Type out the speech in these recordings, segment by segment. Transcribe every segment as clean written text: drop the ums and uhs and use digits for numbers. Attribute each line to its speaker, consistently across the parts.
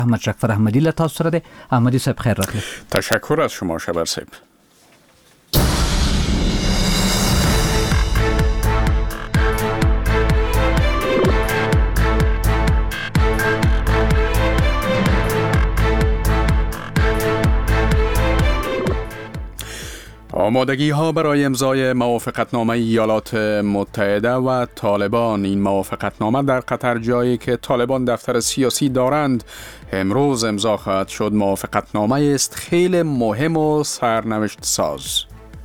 Speaker 1: احمد جعفر احمدی له تاسو سره دی. احمدی صاحب خیر راغلی.
Speaker 2: تشکر از شما شبر صاحب. آمادگی ها برای امضای موافقتنامه ایالات متحده و طالبان. این موافقتنامه در قطر، جایی که طالبان دفتر سیاسی دارند، امروز امضا خواهد شد. موافقتنامه است خیلی مهم و سرنوشت ساز.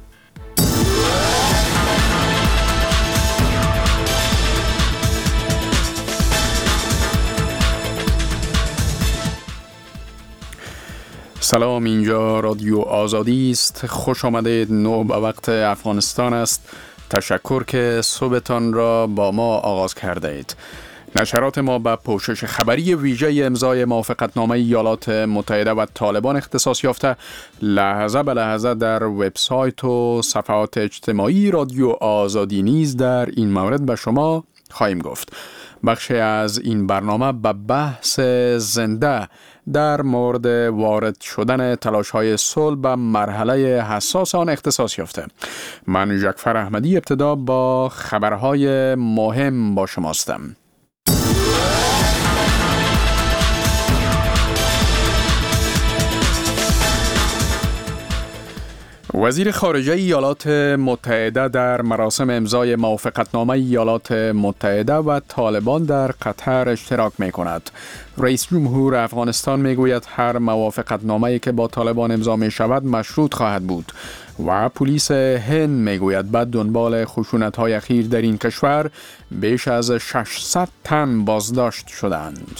Speaker 2: سلام، اینجا رادیو آزادی است. خوش آمدید. 9 به وقت افغانستان است. تشکر که صبحتان را با ما آغاز کرده اید. نشرات ما به پوشش خبری ویژه امضای موافقتنامه ایالات متحده و طالبان اختصاص یافته لحظه به لحظه در وبسایت و صفحات اجتماعی رادیو آزادی نیز در این مورد به شما خواهیم گفت. بخشی از این برنامه به بحث زنده در مورد وارد شدن تلاش‌های صلح به مرحله حساس آن اختصاص یافته. من جعفر احمدی ابتدا با خبرهای مهم با شماستم. وزیر خارجه ایالات متحده در مراسم امضای موافقتنامه ایالات متحده و طالبان در قطر اشتراک می کند. رئیس جمهور افغانستان می گوید هر موافقتنامه‌ای که با طالبان امضا می شود مشروط خواهد بود و پلیس هند می گوید بعد دنبال خشونت‌های اخیر در این کشور بیش از 600 تن بازداشت شدند.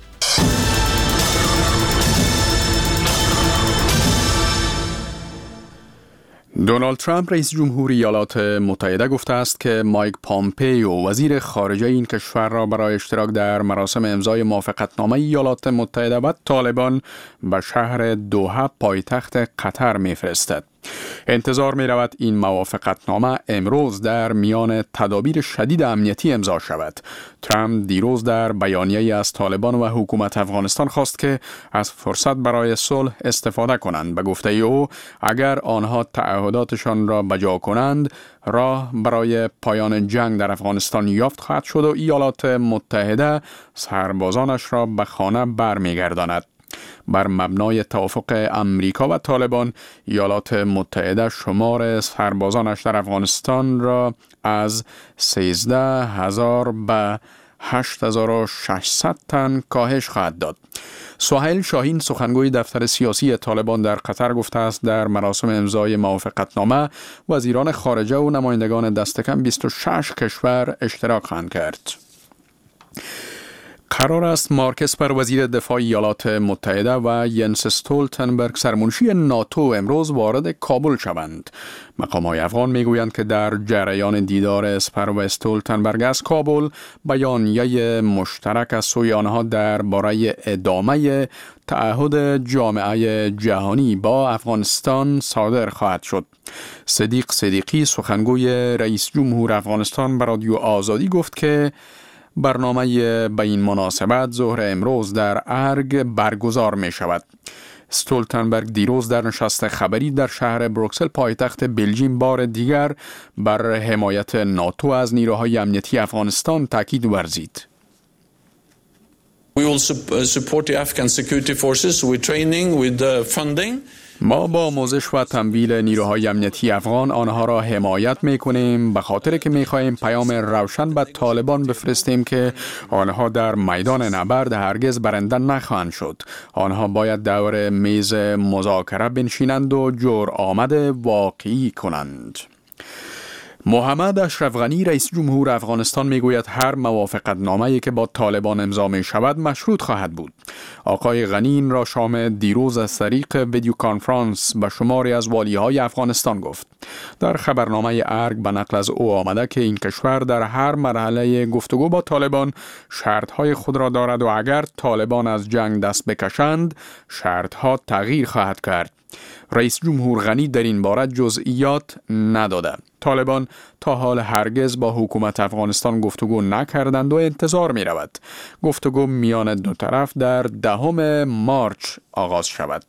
Speaker 2: دونالد ترامپ رئیس جمهور ایالات متحده گفته است که مایک پامپیو وزیر خارجه این کشور را برای اشتراک در مراسم امضای موافقتنامه ایالات متحده و طالبان به شهر دوحه پایتخت قطر می‌فرستد. انتظار می رود این موافقتنامه امروز در میان تدابیر شدید امنیتی امضا شود. ترامپ دیروز در بیانیه‌ای از طالبان و حکومت افغانستان خواست که از فرصت برای صلح استفاده کنند. به گفته او اگر آنها تعهداتشان را بجا کنند، راه برای پایان جنگ در افغانستان یافت خواهد شد و ایالات متحده سربازانش را به خانه برمیگرداند. بر مبنای توافق امریکا و طالبان، ایالات متحده شمار سربازانش در افغانستان را از 13,000 به 8,600 تن کاهش خواهد داد. سهیل شاهین سخنگوی دفتر سیاسی طالبان در قطر گفته است در مراسم امضای موافقتنامه وزیران خارجه و نمایندگان دست کم 26 کشور اشتراک خواهند کرد. قرار است مارک اسپر وزیر دفاع ایالات متحده و ینس استولتنبرگ سرمنشی ناتو امروز وارد کابل شوند. مقام‌های افغان میگویند که در جریان دیدار اسپر و استولتنبرگ از کابل بیانیه مشترک از سوی آنها درباره ادامه تعهد جامعه جهانی با افغانستان صادر خواهد شد. صدیق صدیقی سخنگوی رئیس جمهور افغانستان به رادیو آزادی گفت که برنامه به این مناسبت ظهر امروز در ارگ برگزار می شود. استولتنبرگ دیروز در نشست خبری در شهر بروکسل پایتخت بلژیم بار دیگر بر حمایت ناتو از نیروهای امنیتی افغانستان تاکید ورزید.
Speaker 3: We will support the Afghan security forces with training, with funding.
Speaker 2: ما با آموزش و تمویل نیروهای امنیتی افغان آنها را حمایت می‌کنیم، به خاطر که می‌خواهیم پیام روشن به طالبان بفرستیم که آنها در میدان نبرد هرگز برنده نخواهند شد. آنها باید دور میز مذاکره بنشینند و جرأت واقعی کنند. محمد اشرف غنی رئیس جمهور افغانستان میگوید هر موافقتنامه‌ای که با طالبان امضا می شود مشروط خواهد بود. آقای غنی این را شام دیروز از طریق ویدیو کانفرانس به شماری از والیهای افغانستان گفت. در خبرنامه ارگ به نقل از او آمده که این کشور در هر مرحله گفتگو با طالبان شرطهای خود را دارد و اگر طالبان از جنگ دست بکشند شرطها تغییر خواهد کرد. رئیس جمهور غنی در این باره جزئیات نداده. طالبان تا حال هرگز با حکومت افغانستان گفتگو نکردند و انتظار می رود گفتگو میان دو طرف در 10 مارچ آغاز شود.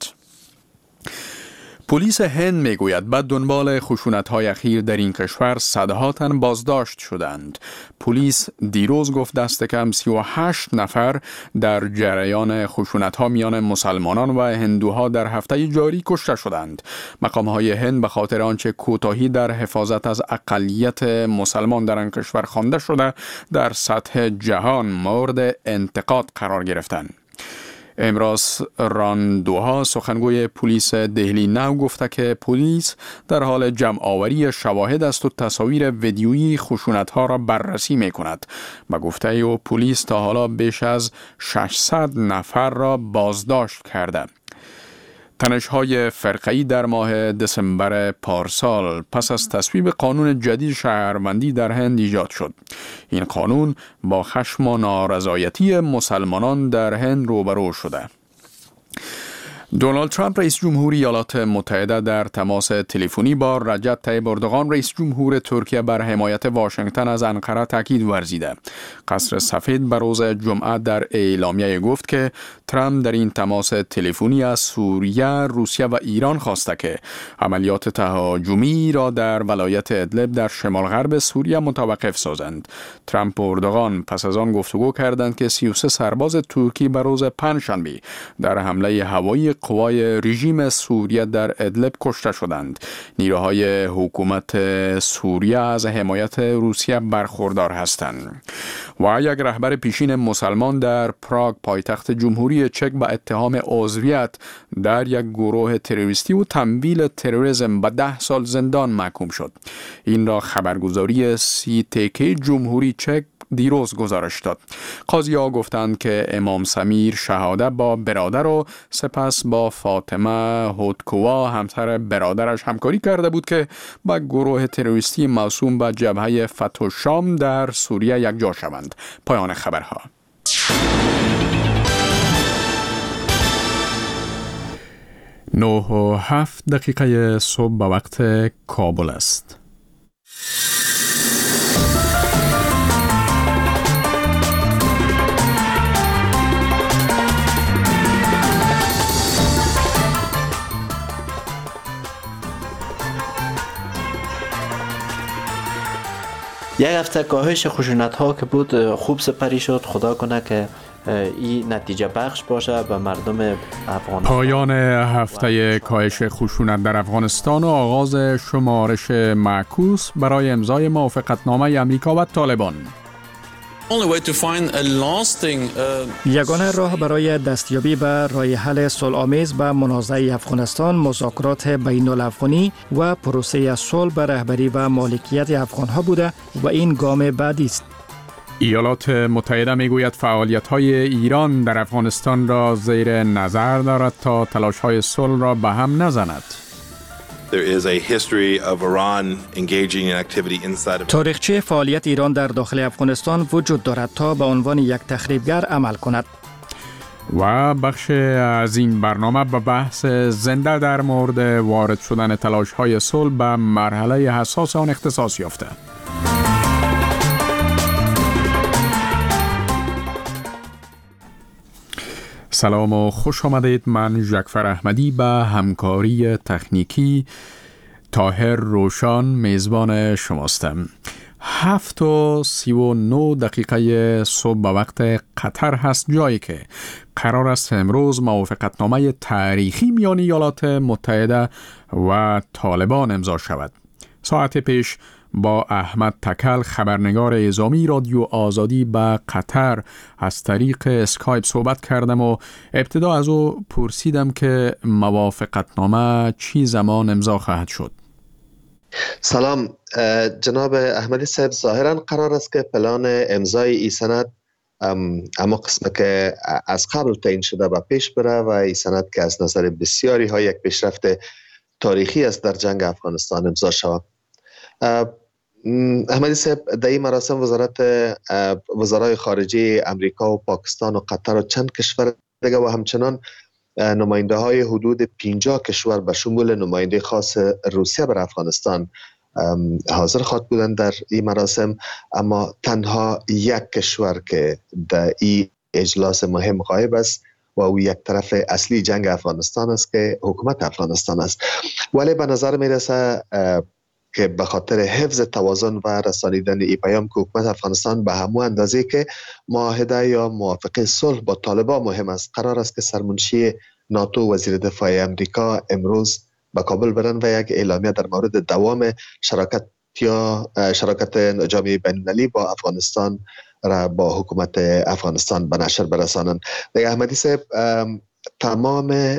Speaker 2: پلیس هند میگوید بعد دنبال خشونت‌های اخیر در این کشور صدها تن بازداشت شدند. پلیس دیروز گفت دست کم 38 نفر در جریان خشونت‌ها میان مسلمانان و هندوها در هفته جاری کشته شدند. مقام‌های هند به خاطر آنچه کوتاهی در حفاظت از اقلیت مسلمان در آن کشور خوانده شده در سطح جهان مورد انتقاد قرار گرفتند. امروز راندوها سخنگوی پلیس دهلی نو گفته که پلیس در حال جمع آوری شواهد است و تصاویر ویدیویی خشونت‌ها را بررسی می‌کند. با گفته او پلیس تا حالا بیش از 600 نفر را بازداشت کرده. تنش‌های فرقه‌ای در ماه دسامبر پارسال پس از تصویب قانون جدید شهروندی در هند ایجاد شد. این قانون با خشم و نارضایتی مسلمانان در هند روبرو شده. دونالد ترامپ رئیس جمهوری ایالات متحده در تماس تلفنی با رجب طیب اردوغان رئیس جمهور ترکیه بر حمایت واشنگتن از انقره تاکید ورزیده. قصر سفید به روز جمعه در اعلامیه گفت که ترامپ در این تماس تلفنی از سوریه، روسیه و ایران خواسته که عملیات تهاجمی را در ولایت ادلب در شمال غرب سوریه متوقف سازند. ترامپ و اردوغان پس از آن گفتگو کردند که 33 سرباز ترکی به روز پنجشنبه در حمله هوایی قوای رژیم سوریه در ادلب کشته شدند. نیروهای حکومت سوریه از حمایت روسیه برخوردار هستند. و یک رهبر پیشین مسلمان در پراگ پایتخت جمهوری چک به اتهام عضویت در یک گروه تروریستی و تمویل تروریسم به 10 سال زندان محکوم شد. این را خبرگزاری CTK جمهوری چک دیروز گزارش داد. قاضی ها گفتند که امام سمیر شهاده با برادر و سپس با فاطمه هودکووا همسر برادرش همکاری کرده بود که با گروه تروریستی موسوم به جبهه فتح الشام در سوریه یکجا شوند. پایان خبرها. 9:07 صبح به وقت کابل است.
Speaker 4: یک هفته کاهش خشونت ها که بود خوب سپری شد. خدا کنه که این نتیجه بخش باشه به مردم افغانستان.
Speaker 2: پایان هفته کاهش خشونت در افغانستان و آغاز شمارش معکوس برای امضای موافقتنامه امریکا و طالبان.
Speaker 5: یگانه راه برای دستیابی به راه حل صلح‌آمیز به منازعه افغانستان مذاکرات بین الافغانی و پروسه صلح به رهبری و مالکیت افغان‌ها بوده و این گام بعدی است.
Speaker 2: ایالات متحده میگوید فعالیت‌های ایران در افغانستان را زیر نظر دارد تا تلاش‌های صلح را به هم نزند.
Speaker 5: تاریخچه فعالیت ایران در داخل افغانستان وجود دارد تا به عنوان یک تخریبگر عمل کند.
Speaker 2: و بخش از این برنامه به بحث زنده در مورد وارد شدن تلاش‌های صلح به مرحله حساس آن اختصاص یافته. سلام و خوش آمدید. من جعفر احمدی به همکاری تکنیکی طاهر روشان میزبان شماستم. 7:39 صبح به وقت قطر هست، جایی که قرار است امروز موافقتنامه تاریخی میان ایالات متحده و طالبان امضا شود. ساعت پیش با احمد تکل خبرنگار اعزامی رادیو آزادی به قطر از طریق اسکایپ صحبت کردم و ابتدا از او پرسیدم که موافقتنامه چی زمان امضا خواهد شد.
Speaker 6: سلام جناب احمدی صاحب، ظاهرا قرار است که پلان امضای این سند اما قسمه که از قبل تعیین شده به پیش بره و این سند که از نظر بسیاری ها یک پیشرفت تاریخی است در جنگ افغانستان امضا شود. احمدی صاحب، در این مراسم وزرای خارجه امریکا و پاکستان و قطر و چند کشور دیگه و همچنان نماینده های حدود 50 کشور به شمول نماینده خاص روسیه بر افغانستان حاضر خواهد بودند در این مراسم، اما تنها یک کشور که در این اجلاس مهم غایب است و او یک طرف اصلی جنگ افغانستان است که حکومت افغانستان است. ولی به نظر میرسه که به خاطر حفظ توازن و رسانیدن این پیام که حکومت افغانستان به همون اندازه که معاهده یا موافقه صلح با طالبان مهم است، قرار است که سرمنشی ناتو وزیر دفاع امریکا امروز به کابل برن و یک اعلامیه در مورد دوام شراکت جامعه بین‌المللی با افغانستان را با حکومت افغانستان به نشر برسانند. دیگه احمدی صاحب تمام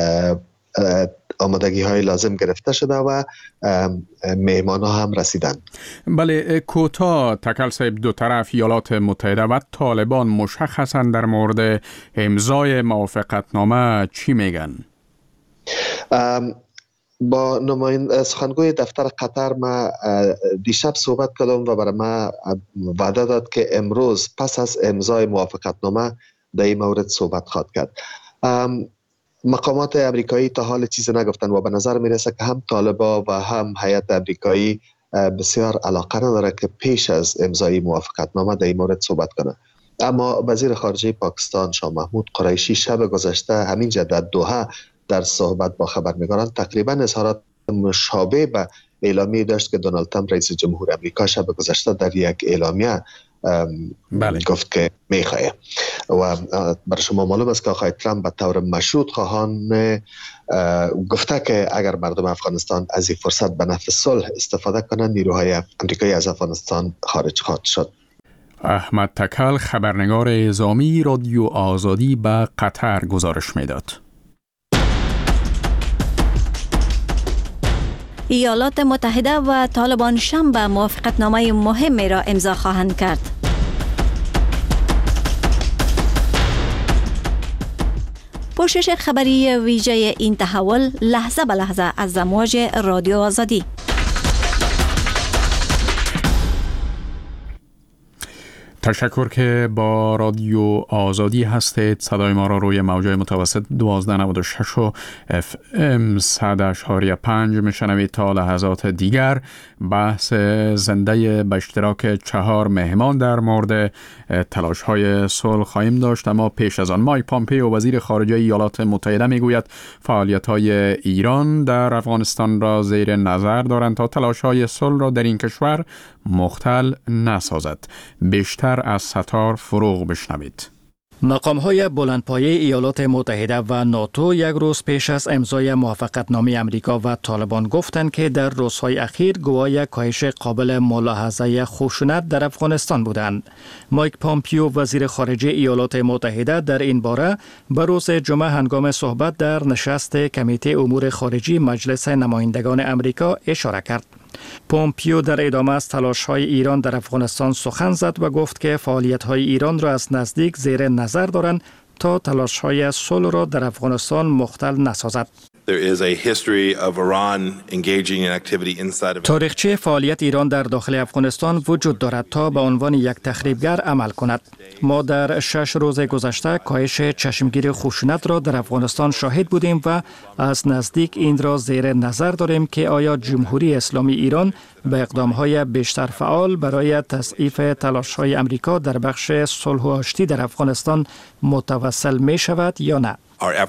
Speaker 6: آمادگی های لازم گرفته شده و مهمان ها هم رسیدن.
Speaker 2: بله، کوتاه تکل صاحب، دو طرف ایالات متحده و طالبان مشخصا در مورد امضای موافقتنامه چی میگن؟
Speaker 6: با سخنگوی دفتر قطر ما دیشب صحبت کردم و برای ما وعده داد که امروز پس از امضای موافقتنامه در این مورد صحبت خواهد کرد. مقامات امریکایی تا حال چیز نگفتن و به نظر میرسه که هم طالبان و هم هیئت امریکایی بسیار علاقه نداره که پیش از امضای موافقتنامه در این مورد صحبت کنه. اما وزیر خارجه پاکستان شاه محمود قریشی شب گذشته همینجا در دوحه در صحبت با خبرنگاران تقریبا اظهارات مشابه به اعلامیه داشت که دونالد ترامپ رئیس جمهور امریکا شب گذشته در یک اعلامیه گفت که میخواه. و برای شما معلوم است که آقای ترامپ به طور مشروط خواهان گفته که اگر مردم افغانستان از این فرصت به نفع صلح استفاده کنند، نیروهای امریکایی از افغانستان خارج خواهد شد.
Speaker 2: احمد تکل، خبرنگار اعزامی رادیو آزادی، به قطر گزارش میداد.
Speaker 7: ایالات متحده و طالبان شنبه موافقتنامه مهمی را امضا خواهند کرد. پوشش خبری ویژه این تحول لحظه به لحظه از امواج رادیو آزادی.
Speaker 2: تشکر که با رادیو آزادی هستید. صدای ما را روی موجهای متوسط 1296 و FM 100.5 میشنوید. تا لحظات دیگر بحث زنده به اشتراک 4 مهمان در مورد تلاش های صلح خواهیم داشت. اما پیش از آن مایک پامپئو وزیر خارجه ایالات متحده میگوید فعالیت های ایران در افغانستان را زیر نظر دارند تا تلاش های صلح را در این کشور مختل نسازد. بیشتر از ستار فروغ بشنوید.
Speaker 5: مقام‌های بلندپایه ایالات متحده و ناتو یک روز پیش از امضای موافقتنامه امریکا و طالبان گفتند که در روزهای اخیر گواه کاهش قابل ملاحظه خشونت در افغانستان بودند. مایک پامپئو وزیر خارجه ایالات متحده در این باره به روز جمعه هنگام صحبت در نشست کمیته امور خارجی مجلس نمایندگان امریکا اشاره کرد. پومپیو در ادامه از تلاش‌های ایران در افغانستان سخن زد و گفت که فعالیت‌های ایران را از نزدیک زیر نظر دارند تا تلاش‌های صلح را در افغانستان مختل نسازد. تاریخچه فعالیت ایران در داخل افغانستان وجود دارد تا به عنوان یک تخریبگر عمل کند. ما در 6 روز گذشته کاهش چشمگیر خشونت را در افغانستان شاهد بودیم و از نزدیک این را زیر نظر داریم که آیا جمهوری اسلامی ایران به اقدام‌های بیشتر فعال برای تضعیف تلاش‌های امریکا در بخش صلح و آشتی در افغانستان متوسل می شود یا نه.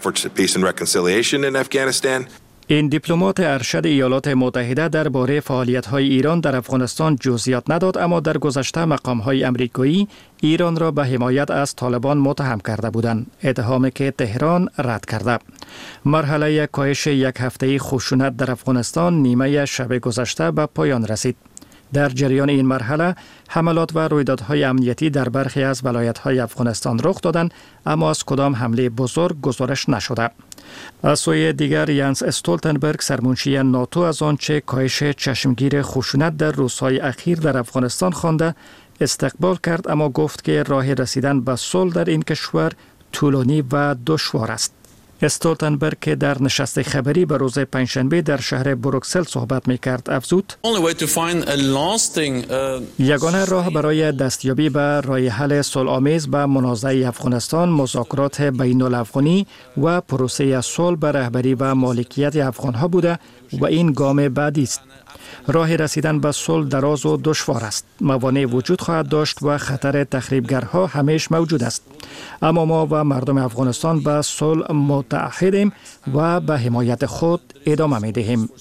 Speaker 5: این دیپلمات ارشد ایالات متحده درباره فعالیت‌های ایران در افغانستان جزئیات نداد، اما در گذشته مقام‌های امریکایی ایران را به حمایت از طالبان متهم کرده بودند، اتهامی که تهران رد کرده. مرحله کاهش یک هفته خشونت در افغانستان نیمه شب گذشته به پایان رسید. در جریان این مرحله حملات و رویدادهای امنیتی در برخی از ولایت‌های افغانستان رخ دادند، اما از کدام حمله بزرگ گزارش نشده. از سوی دیگر ینس استولتنبرگ سرمنشی ناتو از آنچه کاهش چشمگیر خشونت در روزهای اخیر در افغانستان خوانده استقبال کرد، اما گفت که راه رسیدن به صلح در این کشور طولانی و دشوار است. استولتنبرگ که در نشست خبری به روز پنجشنبه در شهر بروکسل صحبت می‌کرد افزود: یگانه راه برای دستیابی به راه حل صلح‌آمیز به منازعه افغانستان مذاکرات بین الافغانی و پروسه صلح به رهبری و مالکیت افغان‌ها بوده و این گام بعدی است. راه رسیدن به صلح دراز و دشوار است. موانع وجود خواهد داشت و خطر تخریبگرها همیشه موجود است. اما ما و مردم افغانستان به صلح متعهدیم و به حمایت خود ادامه می‌دهیم.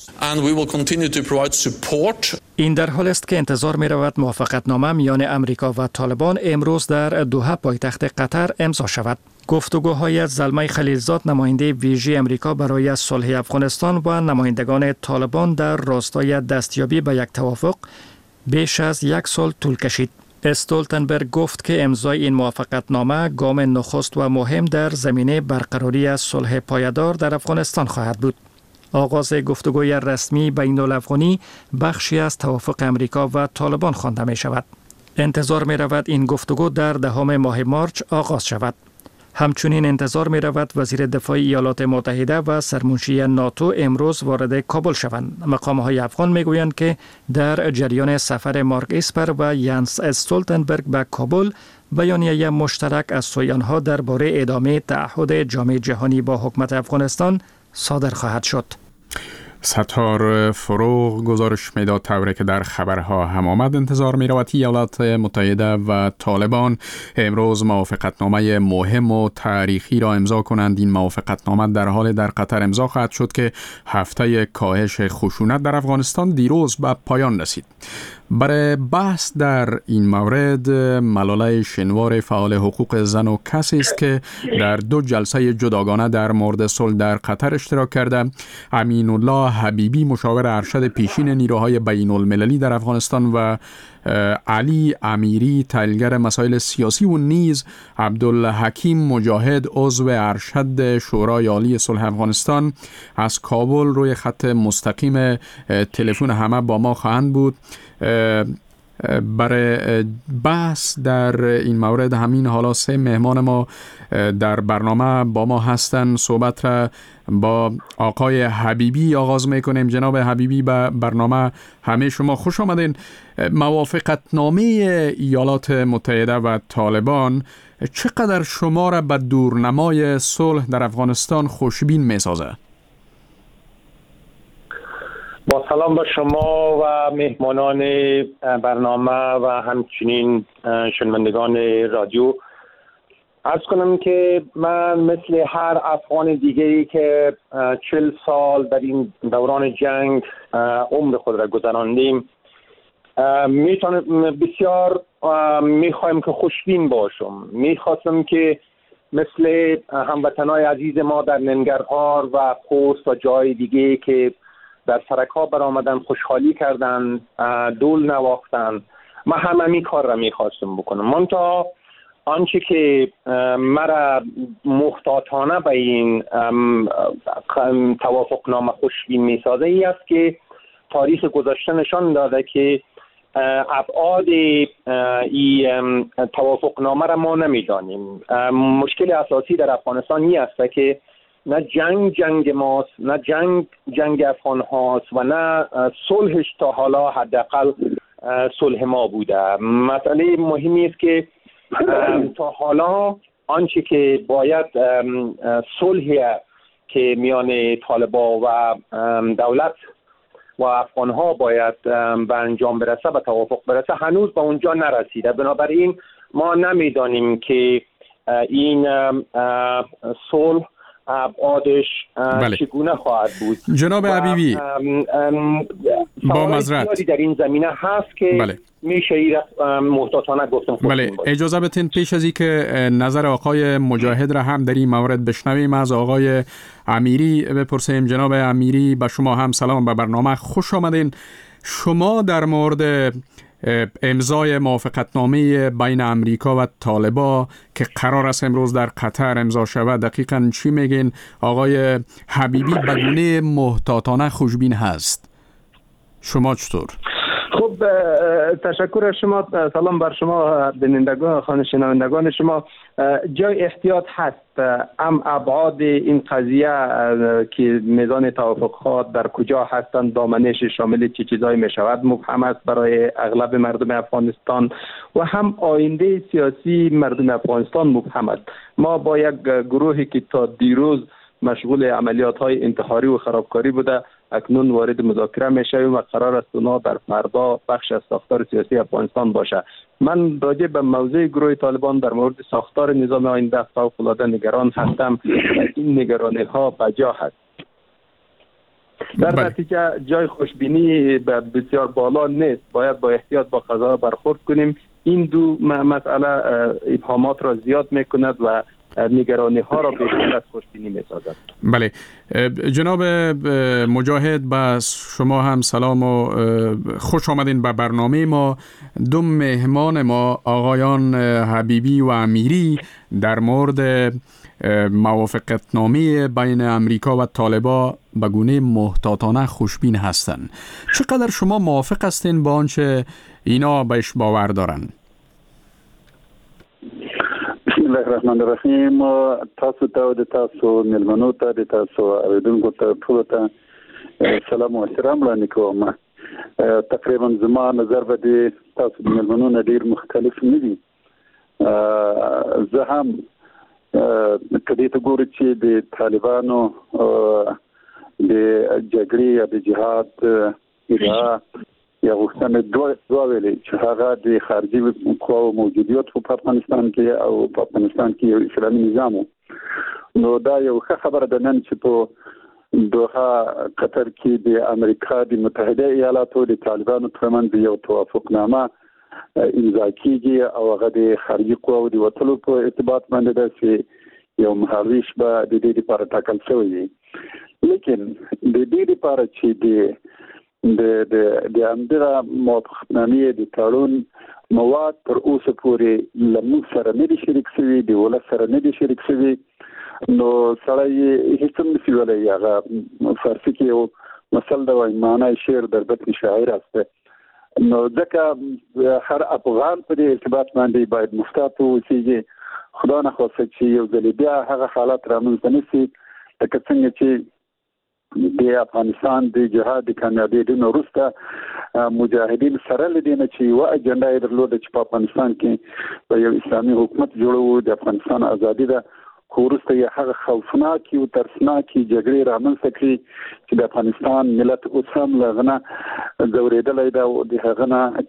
Speaker 5: این در حال است که انتظار می‌رود موافقتنامه میان امریکا و طالبان امروز در دوحه پایتخت قطر امضا شود. گفتگوهای زلمه خلیلزاد نماینده ویژه امریکا برای صلح افغانستان و نمایندگان طالبان در راستای دستیابی به یک توافق بیش از یک سال طول کشید. استولتنبرگ گفت که امضای این موافقتنامه گام نخست و مهم در زمینه برقراری صلح پایدار در افغانستان خواهد بود. آغاز گفتگوی رسمی بین الافغانی بخشی از توافق امریکا و طالبان خوانده می شود. انتظار می رود این گفتگو در دهم ماه مارچ آغاز شود. همچنین انتظار می رود وزیر دفاع ایالات متحده و سرمنشی ناتو امروز وارد کابل شوند. مقام‌های افغان می گویند که در جریان سفر مارک اسپر و ینس استولتنبرگ به کابل بیانیه مشترک از سوی آنها درباره ادامه تعهد جامعه جهانی با حکومت افغانستان صادر خواهد شد.
Speaker 2: ستار فروغ گزارش میداد طوری که در خبرها هم آمد. انتظار می رود ایالات متحده و طالبان امروز موافقتنامه مهم و تاریخی را امضا کنند. این موافقتنامه در حال در قطر امضا خواهد شد که هفته کاهش خشونت در افغانستان دیروز به پایان رسید. برای بحث در این مورد ملاله شنوار فعال حقوق زن و کسی است که در 2 جلسه جداگانه در مورد صلح در قطر اشتراک کرده. امین الله حبیبی مشاور ارشد پیشین نیروهای بین المللی در افغانستان و علی امیری تحلیلگر مسائل سیاسی و نیز عبدالحکیم مجاهد عضو ارشد شورای عالی صلح افغانستان از کابل روی خط مستقیم تلفن همه با ما خواهند بود. برای بحث در این مورد همین حالا 3 مهمان ما در برنامه با ما هستند. صحبت را با آقای حبیبی آغاز میکنیم. جناب حبیبی به برنامه همه شما خوش آمدین. موافقتنامه ایالات متحده و طالبان چقدر شما را به دورنمای صلح در افغانستان خوشبین میسازه؟
Speaker 8: با سلام به شما و مهمانان برنامه و همچنین شنوندگان رادیو. عرض کنم که من مثل هر افغان دیگری که 40 سال در این دوران جنگ عمر خود را گذراندیم بسیار میخوایم که خوشبین باشم. میخواستم که مثل هموطنای عزیز ما در ننگرهار و خوست و جای دیگه که در سرک‌ها برآمدن، خوشحالی کردن، دول نواختن، من هم همین کار را میخواستم بکنم. منتها آنچه که مرا محتاطانه به این توافقنامه خوشبین میسازه ای است که تاریخ گذشته نشان داده که ابعاد این توافقنامه را ما نمیدانیم. مشکل اساسی در افغانستان این است که نه جنگ ماست، نه جنگ افغان هاست و نه صلحش تا حالا حداقل صلح ما بوده. مسئله مهمی است که تا حالا آنچه که باید صلحی که میان طالبان و دولت و افغان ها باید به انجام برسه، به توافق برسه، هنوز به اونجا نرسیده. بنابراین ما نمیدانیم که این صلح ابعادش چگونه خواهد بود.
Speaker 2: جناب حبیبی با معذرت
Speaker 8: در این زمینه هست که میشه این محتاطانه گفتم.
Speaker 2: بله، اجازه بدین پیش از این که نظر آقای مجاهد را هم در این مورد بشنویم از آقای امیری بپرسیم. جناب امیری به شما هم سلام، به برنامه خوش آمدین. شما در مورد امضای موافقتنامه بین امریکا و طالبان که قرار است امروز در قطر امضا شود دقیقاً چی میگین؟ آقای حبیبی به گونه محتاطانه خوشبین هست، شما چطور؟
Speaker 8: خب خب تشکر از شما. سلام بر شما بینندگان شنوندگان شما. جای احتیاط هست. ابعاد این قضیه که میزان توافقات در کجا هستند، دامنش شامل چه چیزایی می شود مبهم است برای اغلب مردم افغانستان و هم آینده سیاسی مردم افغانستان مبهم است. ما با یک گروهی که تا دیروز مشغول عملیات های انتحاری و خرابکاری بوده اکنون وارد مذاکره میشویم و قرار است اونا در فردا بخش از ساختار سیاسی افغانستان باشه. من راجع به موضوع گروه طالبان در مورد ساختار نظام آینده فوق‌العاده نگران هستم و این نگرانی ها بجا هست. در نتیجه جای خوشبینی بسیار بالا نیست. باید با احتیاط با قضا برخورد کنیم. این دو مسئله ابهامات را زیاد میکند و نگرانی ها را بیشتر از خوشبینی می سازد.
Speaker 2: بله جناب مجاهد، با شما هم سلام و خوش آمدین به برنامه ما. دو مهمان ما آقایان حبیبی و امیری در مورد موافقتنامه بین امریکا و طالبان به گونه محتاطانه خوشبین هستند. چقدر شما موافق هستین با آنچه اینا بهش باور دارن؟
Speaker 9: بسم الله الرحمن الرحیم. تاسو ملمنو ته تاسو اوریدونکو ته ټول ته سلام او احترام وړاندې کوم. تقریبا زما نظر به دي تاسو ملمنو نه ډیر مختلف نه دي. زه هم کدی ته ګورم چې د طالبانو د جګړې یا د جهاد یا غوښتنه دوه ویلې چې هغه د خارجي قواو موجودیت په افغانستان کې او په افغانستان کې یو اسلامي نظام نو دا یو ښه خبره ده نن چې په دوحه قطر کې د امریکا د متحده ایالاتو د طالبانو ترمنځ یو توافقنامه امضا کیږي او هغه د خارجي قواو د وټلو په ارتباط باندې ده چې یو مهاریش به د دې لپاره ټاکل شوی وي. لیکن د دې لپاره چې د امدغه موافقتنامې د تړون مواد تر اوسه پورې لمو سره نه دي شریک شوي، د ولس سره نه دي شریک شوي. نو سړی هیڅ هم نشي ویلی. هغه فارسي کې یو مثل ده وایي معنی شعر در بطن شاعر است. نو ځکه هر افغان په دې ارتباط باندې باید محتاط واوسیږي. خدا نخواسته چې یو ځل بیا هغه حالات رامنځته نه شي لکه څنګه چې د افغانستان د جهاد د کامیابېدو نه وروسته مجاهدین سره له دې نه چې یوه اجنډا یې درلوده چې په افغانستان کې په یو اسلامي حکومت جوړو، د افغانستان ازادي ده، خو وروسته یې هغه خوفناکې او ترسناکې جګړې رامنځته کړي چې د افغانستان ملت اوس هم له هغه نه ځورېدلی ده او د هغه نه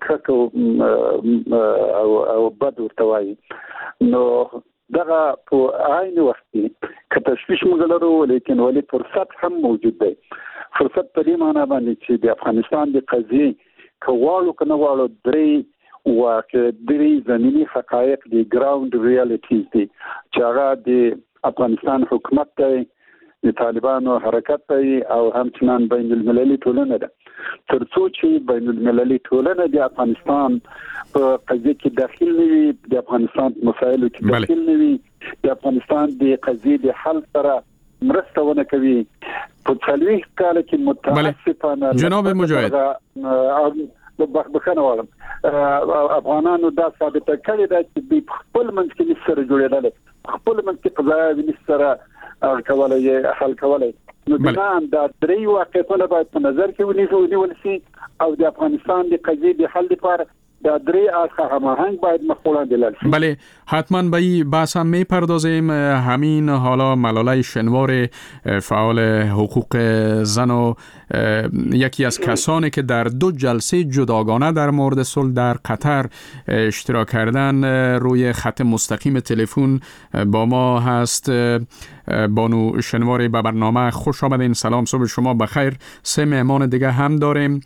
Speaker 9: کرکه او بد ورته وایي. نو دغه په عین وخت کې که تشویش موږ لرو لیکن ولی فرصت هم موجود دی. فرصت په دې معنا باندې چې د افغانستان د قضیې که غواړو که نه غواړو درې زمینی حقایق دی، ګراوند ریالیټیز دی چې هغه د افغانستان حکومت دی، د طالبانو حرکت دی او همچنان بین المللي ټولنه ده. تر څو چې بین المللي ټولنه د افغانستان په قضیه کې داخل نه وي، د افغانستان مسایلو کې داخل نه وي، د افغانستان د قضیې د حل سره مرسته ونه کوي، په 40 کال کې متاسفانه
Speaker 2: جناب مجاهد
Speaker 9: بخښنه غواړم افغانانو دا ثابته کړې ده چې دوی خپل منځ کې سره جوړېدل، خپل منځ کې قضایا سره کولای حل کولای. نو دا درې واقعیتونه باید په نظر کې ونیول شي او د افغانستان د قضیې د حل لپاره دا درې اړخه هماهنگ باید مخ وړاندې لاړ شي.
Speaker 2: بله حتما به این بحث هم میپردازیم. همین حالا ملاله شنوار فعال حقوق زن و یکی از کسانی که در 2 جلسه جداگانه در مورد صلح در قطر اشتراک کردن روی خط مستقیم تلفن با ما هست. بانو شنواری به برنامه خوش آمدین. سلام، صبح شما بخیر. 3 مهمان دیگه هم داریم.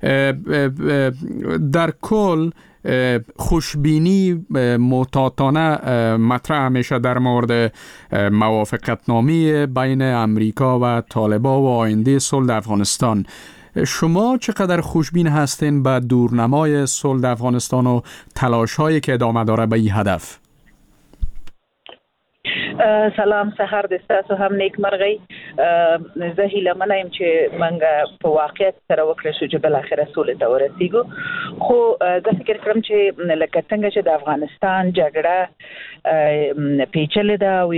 Speaker 2: در کل خوشبینی محتاطانه مطرح میشه در مورد موافقتنامه بین امریکا و طالبان و آینده صلح افغانستان. شما چقدر خوشبین هستین به دورنمای صلح افغانستان و تلاش هایی که ادامه داره به این هدف؟
Speaker 10: سلام، سحر د تاسو هم نیک مرغی. زه هیله منم چې منګه په واقعیت سره وکړو چې بل اخره سولې ته ورسیږو. خو زه فکر کوم چې لکه څنګه چې د افغانستان جګړه پیچلې ده او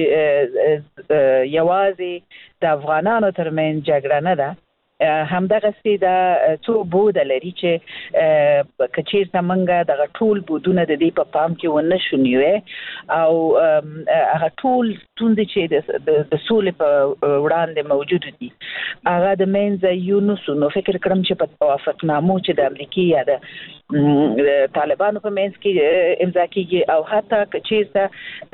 Speaker 10: یوازې د افغانانو ترمنځ جګړه نه ده، همدغه سي د څو بود لري چې کچیرته منګه د ټول بودونه د دې په پام کې ونه شونیوي او هغه ټول ستوندې چې د سولې په وړاندې موجود دي هغه د منځ یو نو فکر کوم چې په توافقنامو چې د امریکا یا د طالبانو په منځ کې امضا کیږي او حتی کچیرته د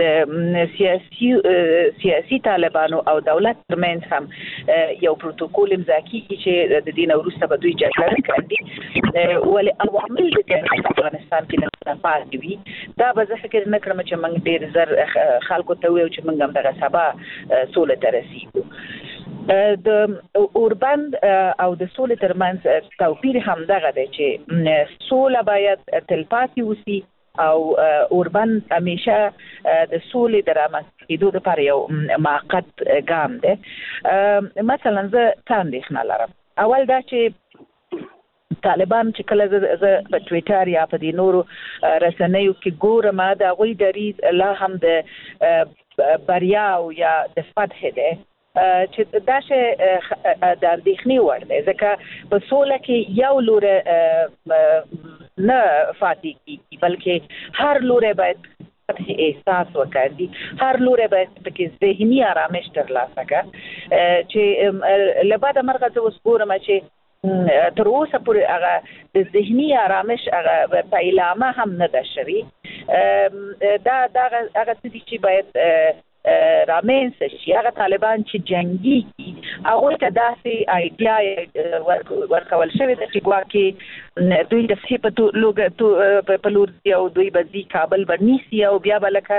Speaker 10: سیاسي طالبانو او دولت ترمنځ هم یو پروتوکول امضا کیږي چې د دین وروسته به دوی جګړه کوي ولې عوامل د افغانستان کې نه پاتې وي. دا به زه فکر نه کوم چې موږ ډېر زر خلکو ته وایو چې موږ هم دغه سبا سولې ته رسیږو. د اوربند او د سولې ترمنځ توپیر هم دغه دی چې سوله باید تلپاتې وسی او اوربند همیشه د سولې د رامنځته کېدو لپاره یو موقت ګام دی. مثلا زه څه اندېښنه لرم، اول دا چې طالبان چې کله زه په ټویټر یا په دې نورو رسنیو کې ګورم د هغوی دریځ لا هم د بریا او یا د فتح دی چې دا شی د اندېښنې وړ دی، ځکه په سوله کې یو لوری نه فاتح کیږي بلکې هر لوری باید احساس وکړي، هر لوری باید پکې ذهني آرامش ترلاسه کړي چې له بعده مرغه زه اوس ګورم چې تر اوسه پورې هغه د ذهني آرامش هغه پیلامه هم نه ده شوې. دا هغه څه دي چې باید رامنځته شي. هغه طالبان چې جنگي هغوی ته داسې ایډیا ورکول شوې ده چې ګواکې دوی د فسې په لور دي او دوی به ځي کابل به نیسي او بیا به لکه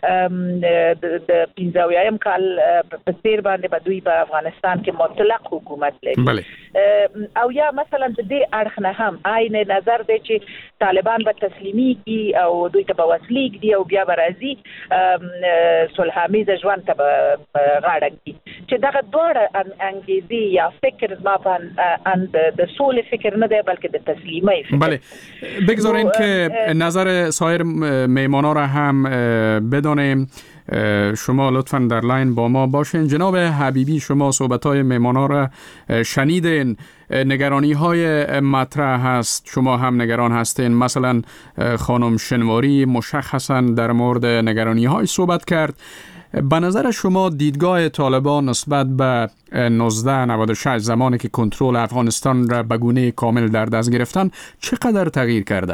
Speaker 10: د 85 کال په څېر باندې به دوی په افغانستان کې مطلق حکومت لري. او یا مثلا د دې اړخ نه هم عین نظر دی چې طالبان به تسلیمیږي او دوی ته به وسلې ږدي او بیا به راځي صلح‌آمیز ژوند ته به غاړه ږدي چې دغه دواړه انګیزې یا فکر زما په د سولې فکر نه دی بلکې د تسلیمی فکر.
Speaker 2: بله، بگذارین که نظر سایر میمانا را هم بدانیم. شما لطفاً در لاین با ما باشین. جناب حبیبی، شما صحبت‌های میمانا را شنیدین، نگرانی‌های مطرح هست، شما هم نگران هستین. مثلا خانم شنواری مشخصاً در مورد نگرانی‌های صحبت کرد. به نظر شما دیدگاه طالبان نسبت به 1996 زمانی که کنترل افغانستان را به گونه کامل در دست گرفتن چقدر تغییر کرده؟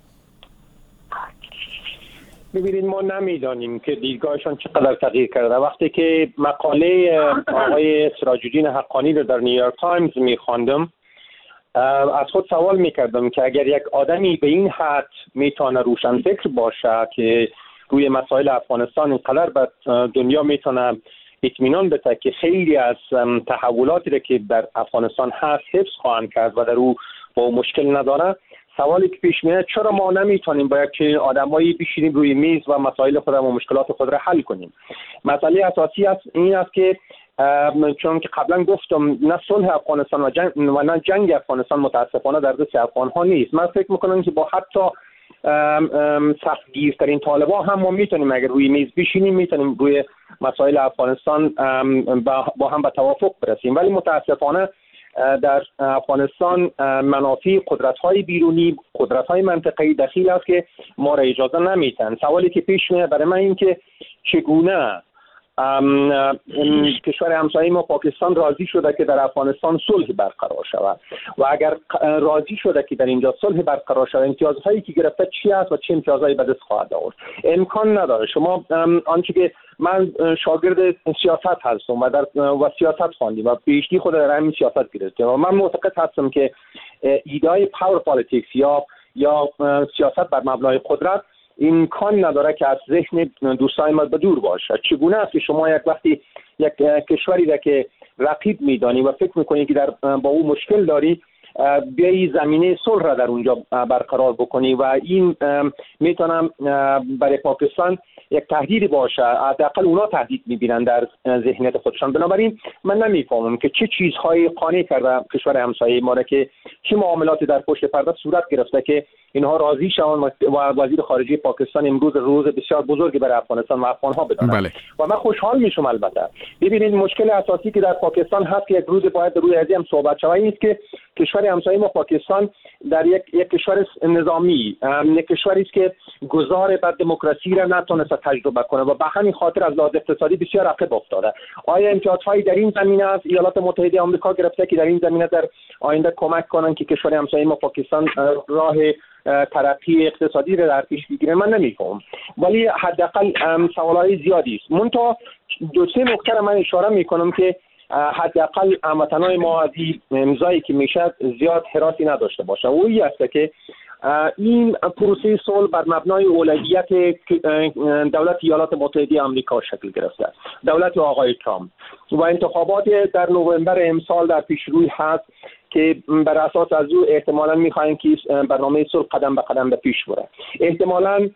Speaker 8: ببینید ما نمیدانیم که دیدگاهشان چقدر تغییر کرده. وقتی که مقاله آقای سراج الدین حقانی رو در نیویورک تایمز می‌خواندم از خود سوال می‌کردم که اگر یک آدمی به این حد میتونه روشنفکر باشه که روی مسائل افغانستان اینقدر به دنیا میتونه اطمینان بده که خیلی از تحولاتی که در افغانستان هست حفظ خواهند کرد و در او با مشکل نداره، سوالی که پیش میاد چرا ما نمیتونیم با یک آدمایی بشینیم روی میز و مسائل خود و مشکلات خود را حل کنیم؟ مسئله اساسی این است که چون که قبلا گفتم نه صلح افغانستان و نه جنگ افغانستان متاسفانه در دست افغان ها نیست. من فکر میکنم که با حتی سختگیرترین طالبان هم ما میتونیم اگر روی میز بشینیم میتونیم روی مسائل افغانستان با هم به توافق برسیم، ولی متاسفانه در افغانستان منافع قدرت‌های بیرونی، قدرت‌های منطقه‌ای دخیل است که ما را اجازه نمیدن. سوالی که پیش میاد برای من این که چگونه کشور همسایه ما پاکستان راضی شده که در افغانستان صلح برقرار شود و اگر راضی شده که در اینجا صلح برقرار شود امتیازهایی که گرفته چی است و چه امتیازهایی به دست خواهد آورد؟ امکان نداره. شما آنچه که من شاگرد سیاست هستم و سیاست خواندم و پیشگی خود در همین سیاست گرفتم و من معتقد هستم که ایده پاور پالیتیکس یا سیاست بر مبنای قدرت امکان نداره که از ذهن دوستان ما به دور باشه. چگونه است که شما یک وقتی یک کشوری را که رقیب میدانی و فکر میکنی که با او مشکل داری بیایی زمینه صلح را در اونجا برقرار بکنی و این میتونم برای پاکستان یک تهدیدی باشه، حداقل اونا تهدید می‌بینن در ذهنیت خودشان. بنابراین من نمی‌فهمم که چه چیزهایی قانع کرده کشور همسایه ما را که چه معاملاتی در پشت پرده صورت گرفته که اینها راضی شوند و وزیر خارجه پاکستان امروز روز بسیار بزرگی برای افغانستان و افغان‌ها بدانند. و من خوشحال میشم. البته ببینید مشکل اساسی که در پاکستان هست که یک روز باید روی از هم صحبت شود این است که کشور همسایه ما پاکستان در یک کشور نظامی، یک کشوری است که گذار بر دموکراسی را نتونست تجربه کنه و به همین خاطر از لحاظ اقتصادی بسیار عقب افتاده. آیا امتیازهایی در این زمینه است ایالات متحده آمریکا گرفته که در این زمینه در آینده کمک کنن که کشور همسایه ما پاکستان راه ترقی اقتصادی را در پیش بگیره؟ من نمی‌فهمم، ولی حداقل سوالای زیادی است. منتها دو سه نکته را من اشاره می‌کنم که حداقل هموطنان ما از این امضایی که میشه زیاد حراسی نداشته باشه. و این است که این پروسه صلح بر مبنای اولویت دولت ایالات متحده آمریکا شکل گرفته، دولت آقای ترامپ، و انتخابات در نوامبر امسال در پیش روی هست که بر اساس از او احتمالاً می‌خواهیم که برنامه صلح قدم به قدم به پیش بره. احتمالاً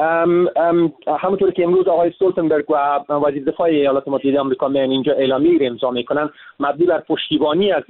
Speaker 8: همونطور که امروز آقای استولتنبرگ و وزیر دفاع ایالات متحده آمریکا میان اینجا اعلامیه را امضا میکنن مبنی بر پشتیبانی از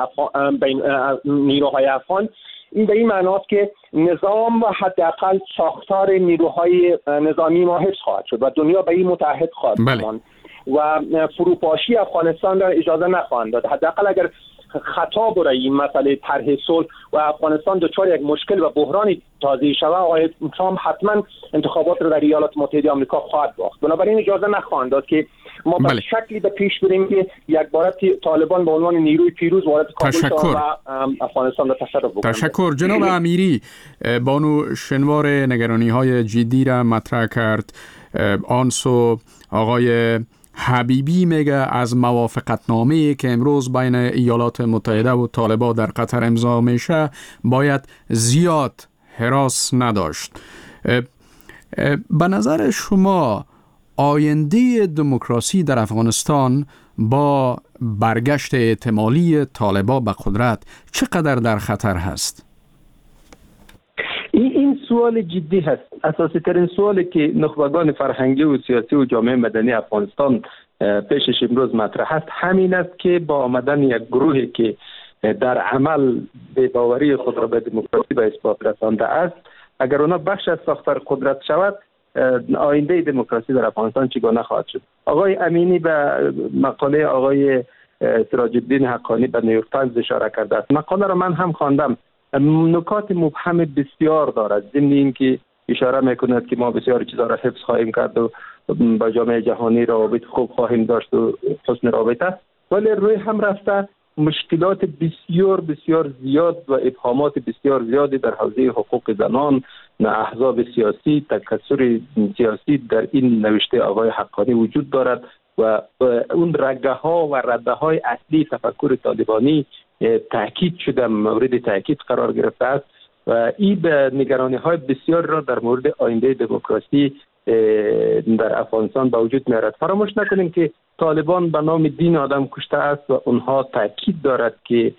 Speaker 8: نیروهای افغان، این به این معناست که نظام و حداقل ساختار نیروهای نظامی ما حفظ خواهد شد و دنیا به این متحد خواهد ماند و فروپاشی افغانستان را اجازه نخواهند داد. حداقل اگر خطا برای این مسئله طرح صلح و افغانستان دچار یک مشکل و بحرانی تازه شود، آقای ترامپ حتما انتخابات را در ایالات متحده آمریکا خواهد باخت. بنابراین اجازه نخواهند داد که ما به شکلی به پیش بریم که یک بار طالبان به عنوان نیروی پیروز وارد کابل شوند و افغانستان را تصرف بکنند.
Speaker 2: تشکر. جناب امیری، بانو شنوار نگرانی‌های جدی را مطرح کرد. آنسو آقای حبیبی میگه از موافقتنامه‌ای که امروز بین ایالات متحده و طالبان در قطر امضا میشه باید زیاد هراس نداشت. به نظر شما آینده دموکراسی در افغانستان با برگشت احتمالی طالبان به قدرت چقدر در خطر هست؟
Speaker 11: این سوال جدی هست. اساسی ترین سوالی که نخبگان فرهنگی و سیاسی و جامعه مدنی افغانستان پیشش امروز مطرح است همین است که با آمدن یک گروهی که در عمل بی‌باوری خود را به دموکراسی به اثبات رسانده است، اگر اونا بخش از ساختار قدرت شود، آینده دموکراسی در افغانستان چگونه خواهد شد؟ آقای امینی به مقاله آقای سراج الدین حقانی به نیویورک تایمز اشاره کرده است. مقاله را من هم خواندم. نکات مبهم بسیار دارد، ضمن اینکه اشاره میکند که ما بسیار چیزا را حفظ خواهیم کرد و با جامعه جهانی روابط خوب خواهیم داشت و حسن رابطه، ولی روی هم رفته مشکلات بسیار بسیار زیاد و ابهامات بسیار زیادی در حوزه حقوق زنان، احزاب سیاسی، تکثر سیاسی در این نوشته آقای حقانی وجود دارد و اون رگه ها و رده های اصلی تفکر طالبانی تاکید شده، مورد تاکید قرار گرفته است و این به نگرانی های بسیار را در مورد آینده دموکراسی در افغانستان به وجود میارد. فراموش نکنیم که طالبان به نام دین آدم کشته است و اونها تاکید دارد که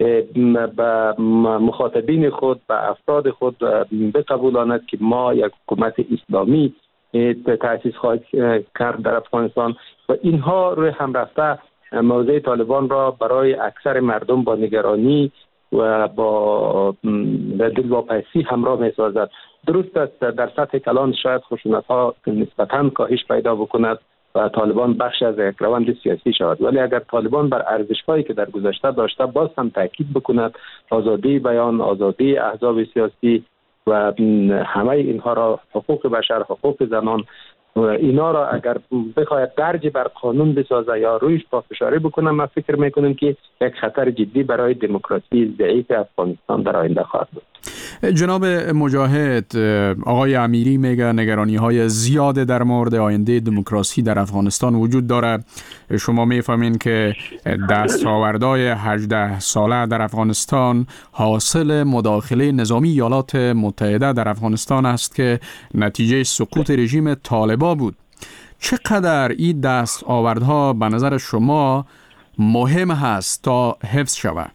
Speaker 11: به مخاطبین خود، به افراد خود بقبولاند که ما یک حکومت اسلامی تأسیس خواهد کرد در افغانستان و اینها روی هم رفته موضع طالبان را برای اکثر مردم با نگرانی و با دلواپسی همراه می سازد. درست است در سطح کلان شاید خشونت ها نسبتاً کاهش پیدا بکند و طالبان بخش از یک روند سیاسی شود، ولی اگر طالبان بر ارزش‌هایی که در گذشته داشته باز هم تاکید بکند، آزادی بیان، آزادی احزاب سیاسی و همه اینها را، حقوق بشر، حقوق زنان، اینا را اگر بخواید درج بر قانون بسازه یا رویش پافشاری بکنه، من فکر میکنم که یک خطر جدی برای دموکراسی ضعیف افغانستان در آینده خواهد بود.
Speaker 2: جناب مجاهد، آقای امیری میگه نگرانی‌های زیاد در مورد آینده دموکراسی در افغانستان وجود داره. شما میفهمین که دستاوردهای 18 ساله در افغانستان حاصل مداخله نظامی ایالات متحده در افغانستان است که نتیجه سقوط رژیم طالبان بود. چقدر این دستاوردها به نظر شما مهم هست تا حفظ شود؟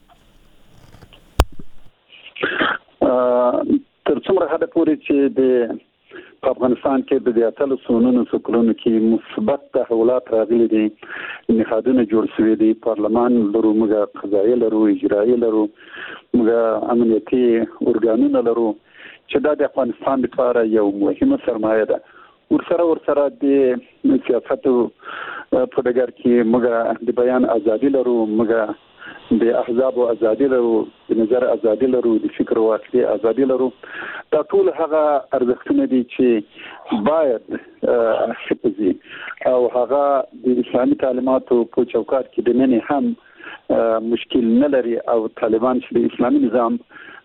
Speaker 9: تر څومره حد پورې چې د په افغانستان کې د اتلو سونونو سکلونو کې مثبت تحولات راغلي دي، نهادونه جوړ شوي دي، پارلمان لرو، موږ قضایي لرو، اجرایي لرو، موږ امنیتي ارګانونه لرو چې دا د افغانستان لپاره یو مهمه سرمایه ده. ورسره د سیاستو په ډګر کې موږ د بیان ازادي لرو، موږ د احزاب ازادي لرو، د نظر ازادي لرو، د فکر او عقیدې ازادي لرو. دا ټول هغه ارزښتونه دي چې باید حفظي او هغه د اسلامي تعلیماتو په چوکاټ کې د نن هم مشکل نه لري او طالبان چې د اسلامي نظام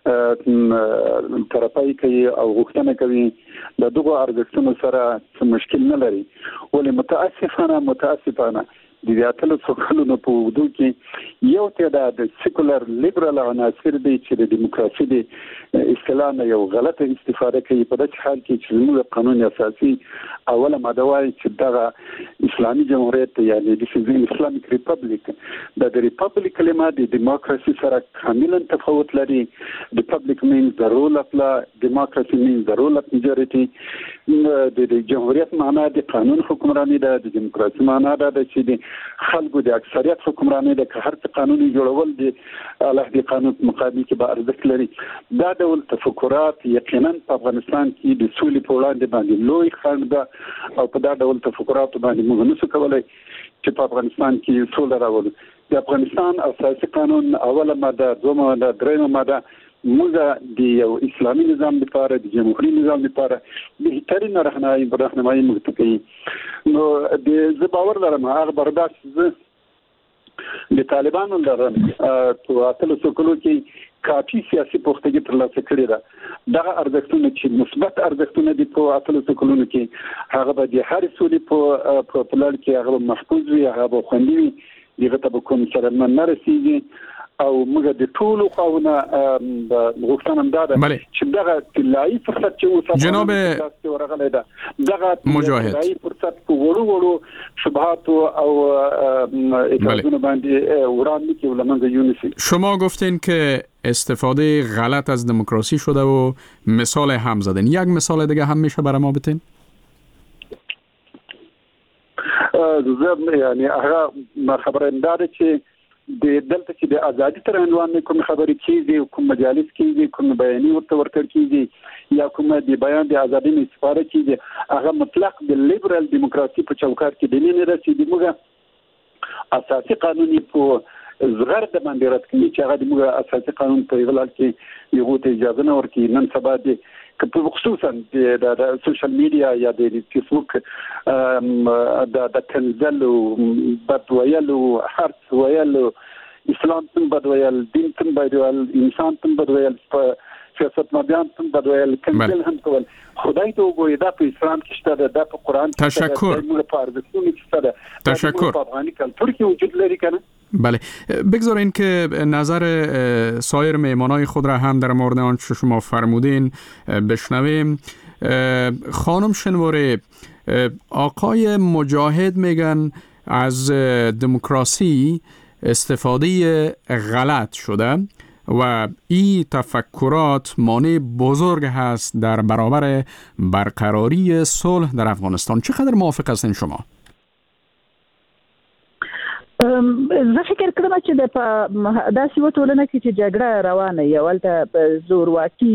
Speaker 9: طرفای کوي او غوښتنه کوي د دغه ارزښتونو سره مشکل نه لري. ولې متاسفانه د اتلو څوکلونو په وجود کې یو تعداد سیکولر لیبرال عناصر دي چې د دیموکراسي د اصطلاح نه یو غلطه استفاده کوي، په داسې حال کې چې زموږ قانون اساسي اوله ماده وايي چې دغه اسلامي جمهوریت یعنی د اسلامیک ریپبلیک د ریپبلیک کلمه د دیموکراسي سره کاملا تفاوت لري. ریپبلیک means the rule of law, democracy means the rule of majority. د جمهوریت معنا د قانون حکمرانی ده، د دیموکراسي معنا ده چې د خلکو د اکثریت حکمرانی ده، که هر څه قانوني جوړول د الله د قانون مقابل کې به ارزښت لري. دا ډول تفکرات یقینا په افغانستان کې د سولې په وړاندې باندې لوی خنډ ده او په دا ډول تفکراتو باندې موږ نشو کولی چې په افغانستان کې سوله راولو. د افغانستان اساسي قانون اوله ماده، دویمه ماده، دریمه ماده موږ د یو اسلامي نظام لپاره، د جمهوریت نظام لپاره بهترین راهنمایي موږ ته کوي. نو زه باور لرم هغه برداشت زه د طالبانو لرم په اتلو څوکلو کې کافي سیاسي پختګي ترلاسه کړې ده. دغه ارزښتونه چې مثبت ارزښتونه دي په اتلو څوکلونو کې هغه به د هر سولې په پلان کې هغه محفوظ وي، هغه به خوندي وي، دغه ته به کوم سره نه رسیږي او موږ د ټولو خواونه غوښتنه ده چې دغه طلایي فرصت چې اوس
Speaker 2: جناب
Speaker 9: ورغلی ده، دغه
Speaker 2: مجاهد
Speaker 9: طلایي فرصت په وړو شبهات او اعتراضونو باندې وړاندې کې ولمنځه یونیسی.
Speaker 2: شما گفتین که استفاده غلط از دموکراسی شده و مثال هم زدین، یک مثال دیگه هم میشه برای ما بتین؟
Speaker 9: یعنی هغه خبره انداره چې د دلته چې د ازادي تر عنوان کوم خبرې کیږي، کوم مجالس کیږي، کوم بیانیه ورکړ کیږي یا کوم د بیان د ازادي استفاده کیږي، هغه مطلق د لیبرال دیموکراسي په چوکاټ کې د نه رسیدي. موږ اساسي قانوني په زغر د باندې رات کوي چې هغه موږ اساسي قانون په غلال کې یو ته اجازه نه ورکړي. نن سبا د خصوصا د سوشل میډیا یا د فیسبوک د تنزل او بد ویل او هرڅ ویل، اسلام تم بد ویل، دین تم بد ویل، انسان تم بد ویل، سیاستمداران تم بد ویل، کنځل هم کول. خدای ته وګورئ، دا په اسلام کې شته ده، دا په قرآن کې شته ده، موږ په ارزښتونو کې شته ده،
Speaker 2: تشکر.
Speaker 9: په افغاني کلتور کې وجود لري کنه.
Speaker 2: بله، بگذارین که نظر سایر مهمانای خود را هم در مورد آنچه شما فرمودین بشنویم. خانم شنواره، آقای مجاهد میگن از دموکراسی استفاده غلط شده و این تفکرات مانع بزرگ هست در برابر برقراری صلح در افغانستان. چقدر موافق هستین شما؟
Speaker 10: زه فکر کوم چې د داسې یو ټولنه کې چې جګړه روانه یو ولته زورواکي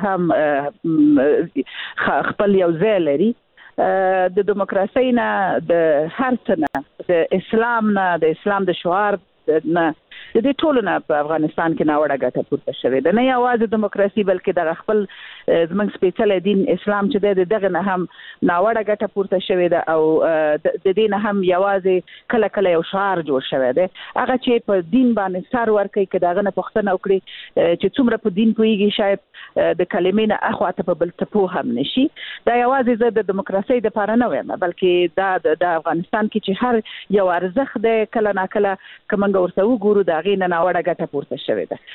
Speaker 10: هم خپل یو ځای لري، د دیموکراسۍ نه، د هر څه نه، د اسلام نه، د اسلام د شعار نه، د دې ټولو نه په افغانستان کې ناوړه ګټه پورته شوې ده. نه یوازې دیموکراسي بلکې دغه خپل زموږ سپېڅلی دین اسلام چې دی د دغه نه هم ناوړه ګټه پورته شوې ده او د دې نه هم یوازې کله کله یو شعار جوړ شوی دی، هغه چې په دین باندې سر ورکوي که د هغه نه پوښتنه وکړي چې څومره په دین پوهېږي، شاید د کلمې نه اخواته په بل څه پوه هم نشي. دا یوازې زه د دیموکراسۍ دپاره نه وایم، بلکې دا د افغانستان کې چې هر یو ارزښت دی کله ناکله که موږ ورته وګورو د هغه نه ناوړه ګټه پورته شوې ده.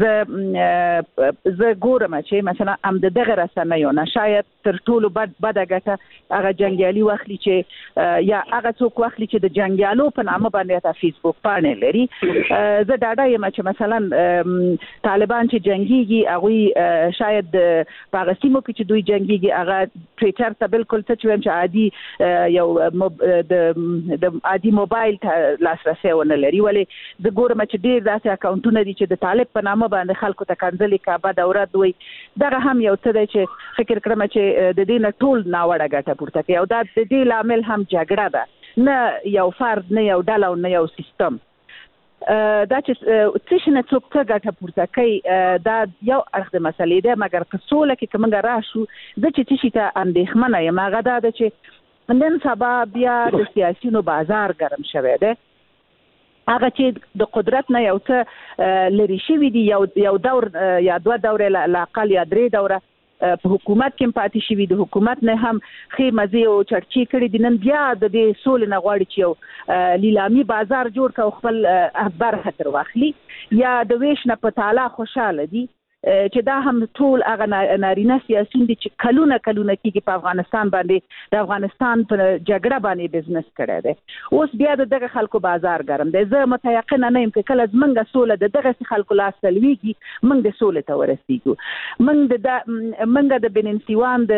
Speaker 10: زه ګورم چې مثلا هم دغه رسنیو نه شاید تر ټولو بده ګټه هغه جنګیالي واخلي چې یا هغه څوک واخلي چې د جنګیالو په نامه باندې تا فیسبوک پاڼې لري. زه ډاډه یم چې مثلا طالبان چې جنګيږي هغه شاید په هغه سیمو کې چې دوی جنګيږي هغه ټویټر ته بالکل څه چې عادي یو د عادي موبایل لاسرسي ونه لري. ولې د ګورم چې ډیر داسې اکاونټونه دي چې د طالب په نامه باندې خلکو ته کنځلې کعبه دوره دوی دغه هم یو څه دی چې فکر کړم چې د دې نه ټول ناوړه ګټه پورته کوي او دا د دې لامل هم جګړه ده، نه یو فرد، نه یو ډله او نه یو سیستم. دا چې څه نه څوک څه ګټه پورته کوي دا یو اړخ د مسلې ده، مګر که سوله کې کومه راشو زه چې څه ته اندېښمنه یم هغه دا ده چې نن سبا بیا د سیاسيونو بازار ګرم شوی دی. هغه چې د قدرت نه یو څه لري شوي دي، یو دور یا دوه دورې لاقل یا درې دوره په حکومت کې پاتې شوي، د حکومت نه هم خې مزي او چرچی کړي دي. نن بیا د دې سولې نه غواړي چې یو لیلامي بازار جوړ کړي او خپل برخه تر واخلي یا د ویش نه په تعالی خوشاله دي چې دا هم ټول هغه نارینه سیاسيون دي چې کلونه کېږي په افغانستان باندې د افغانستان په جګړه باندې بزنس کړی دی. اوس بیا دغه خلکو بازار ګرم دی. زه متيقنه نه یم چې کله زمونږ سوله دغه خلکو لاس تلويږي موږ د سولې ته ورسېږو. موږ د بننسیوان د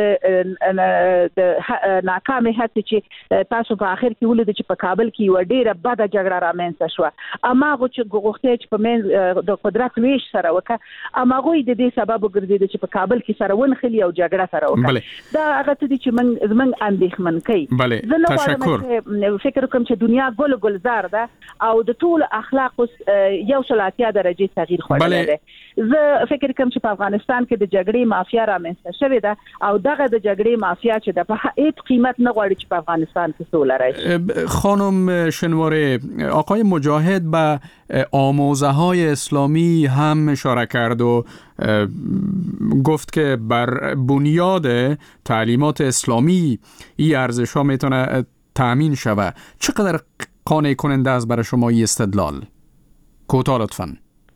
Speaker 10: ناکامې هڅې چې تاسو په اخر کې ولید چې په کابل کې یو ډیره بده جګړه رامنځته شوه، اماغه چې غوښتي چې په منځ د قدرت ویش سره وکړه، اماغه د دې سبب وګرځید چې په کابل کې سره ونخلي او جګړه سره وکړي. دا هغه څه دي چې موږ اندېښمن کوي. زه نه غواړم فکر کوم چې دنیا ګلزار ده او د ټول اخلاق 180 درجه تغییر خوړلی دی. زه فکر کوم چې په افغانستان کې د جګړې مافیا رامنځته شوې ده او دغه د جګړې مافیا چې د په هیڅ قیمت نه غواړي چې په افغانستان کې سوله راشي.
Speaker 2: خانم شنواره، آقای مجاهد به آموزه‌های اسلامی هم اشاره کرد و گفت که بر بنیاد تعلیمات اسلامی این ارزش‌ها میتونه تأمین شود. چقدر قانع کننده است برای شما این استدلال؟ کوتاه لطفاً.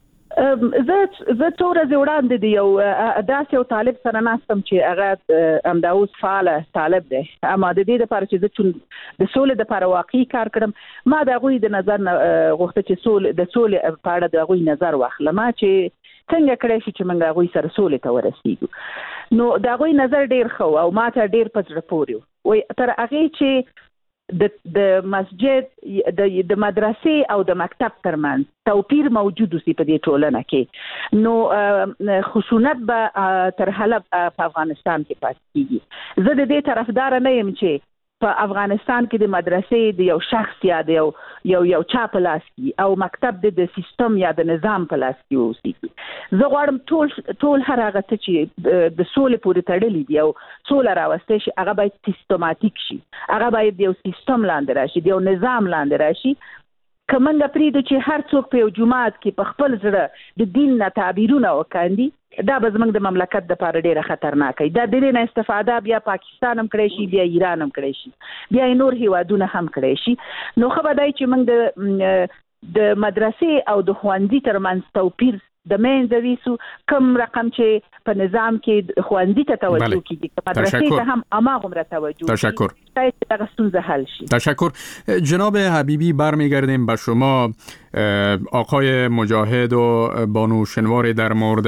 Speaker 10: زه څو ورځې وړاندې د یو داسې یو طالب سره ناستم چې هغه همدا اوس فعاله طالب دی، اما د دې لپاره چې زه د سولې لپاره واقعي کار کړم، ما د هغوی د نظر غوښته چې د سولې په اړه د هغوی نظر واخلم چې څنګه کړی شي چې موږ هغوی سره سولې ته ورسېږو. نو د هغوی نظر ډېر ښه او ما ته ډېر په زړه پورې و. تر هغې چې د مسجد د مدرسې او د مکتب ترمنځ توپیر موجود وي په دې ټولنه کې، نو خشونت به تر حاله په افغانستان کې پاتې کیږي. زه د دې طرفدار نه یم چې په افغانستان کې د مدرسې د یو شخص یا د یو چا په لاس کې او مکتب د سیستم یا د نظام په لاس کې اوسي. زه غواړم ټول هر هغه څه چې د سولې پورې تړلي دي او سوله راوستي شي هغه باید سیستماتیک شي، هغه باید د یو سیستم لاندې راشي، د یو نظام لاندې راشي. که موږ پرېږدو چې هر څوک په یو جومات کې په خپل زړه د دین نه تعبیرونه وکاندي، دا به زموږ د مملکت دپاره ډېره خطرناکه وي. دا د دې نه استفاده بیا پاکستان هم کړی شي، بیا ایران هم کړی شي، بیا نور هیوادونه هم کړی شي. نو ښه به دی چې موږ د مدرسې او د ښوونځي ترمنځ توپیر د منځه ویسو، کم رقم چې په نظام کې ښوونځي ته توجه کیږي، مدرسې ته هم هماغومره توجه کیږي.
Speaker 2: تشکر.
Speaker 10: شاید دغه ستونزه حل شي.
Speaker 2: تشکر. جناب حبیبی، برمیگردیم به شما. آقای مجاهد و بانو شنواری در مورد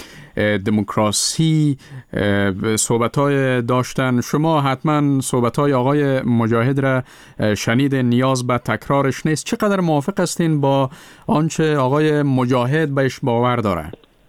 Speaker 2: دموکراسی صحبت‌های داشتن. شما حتما صحبت‌های آقای مجاهد را شنیدین، نیاز به تکرارش نیست. چقدر موافق هستین با آنچه آقای مجاهد بهش باور داره؟